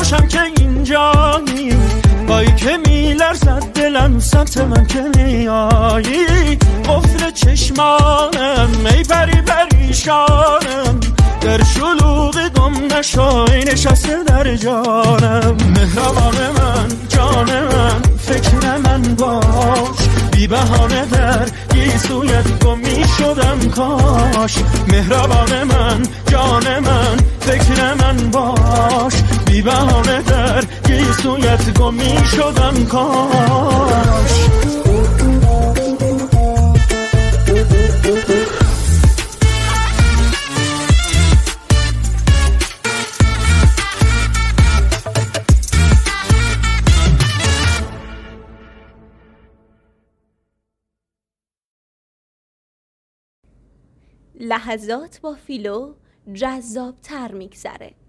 خوشم که اینجایی، بایی که میلرزد دلم سمت من که میایی. قفل چشمانم ای پری پریشانم، در شلوغ گم نشای نشسته در جانم. مهربان من جان من فکر من باش، بی بهانه در گیسویت گم می شدم کاش. مهربان من جان من فکر من باش، بی بهانه در گیسویت گم می شدم کاش. لحظات با فیلو جذاب‌تر میگذره.